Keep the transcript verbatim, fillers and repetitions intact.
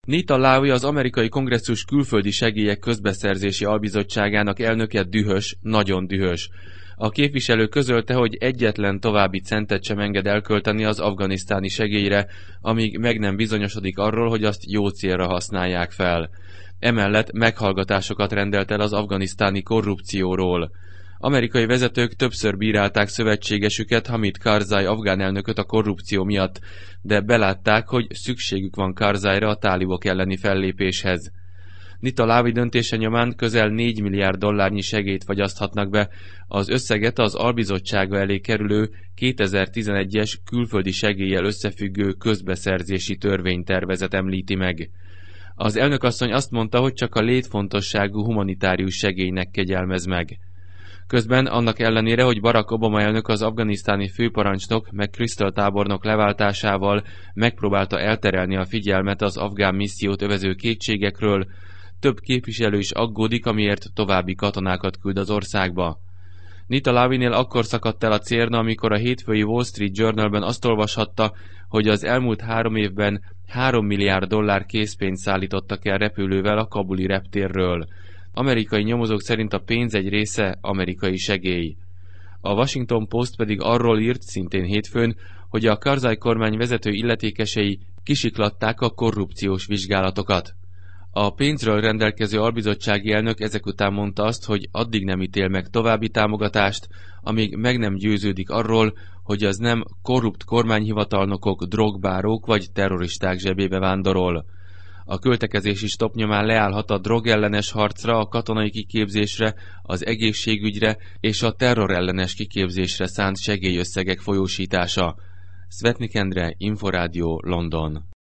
Nita Lowey, az amerikai kongresszus külföldi segélyek közbeszerzési albizottságának elnöke dühös, nagyon dühös. A képviselő közölte, hogy egyetlen további centet sem enged elkölteni az afganisztáni segélyre, amíg meg nem bizonyosodik arról, hogy azt jó célra használják fel. Emellett meghallgatásokat rendelt el az afganisztáni korrupcióról. Amerikai vezetők többször bírálták szövetségesüket, Hamid Karzai afgán elnököt a korrupció miatt, de belátták, hogy szükségük van Karzaira a tálibok elleni fellépéshez. Nita Lowey döntése nyomán közel négy milliárd dollárnyi segélyt fagyaszthatnak be, az összeget az albizottsága elé kerülő kétezer-tizenegyes külföldi segéllyel összefüggő közbeszerzési törvénytervezet említi meg. Az elnökasszony azt mondta, hogy csak a létfontosságú humanitárius segélynek kegyelmez meg. Közben annak ellenére, hogy Barack Obama elnök az afganisztáni főparancsnok meg Crystal tábornok leváltásával megpróbálta elterelni a figyelmet az afgán missziót övező kétségekről, több képviselő is aggódik, amiért további katonákat küld az országba. Nita Loweynél akkor szakadt el a cérna, amikor a hétfői Wall Street Journalben azt olvashatta, hogy az elmúlt három évben három milliárd dollár készpénzt szállítottak el repülővel a kabuli reptérről. Amerikai nyomozók szerint a pénz egy része amerikai segély. A Washington Post pedig arról írt, szintén hétfőn, hogy a Karzai kormány vezető illetékesei kisiklatták a korrupciós vizsgálatokat. A pénzről rendelkező albizottsági elnök ezek után mondta azt, hogy addig nem ítél meg további támogatást, amíg meg nem győződik arról, hogy az nem korrupt kormányhivatalnokok, drogbárók vagy terroristák zsebébe vándorol. A költekezési stopp nyomán leállhat a drogellenes harcra, a katonai kiképzésre, az egészségügyre és a terrorellenes kiképzésre szánt segélyösszegek folyósítása. Szvetnik Endre, Inforádió, London.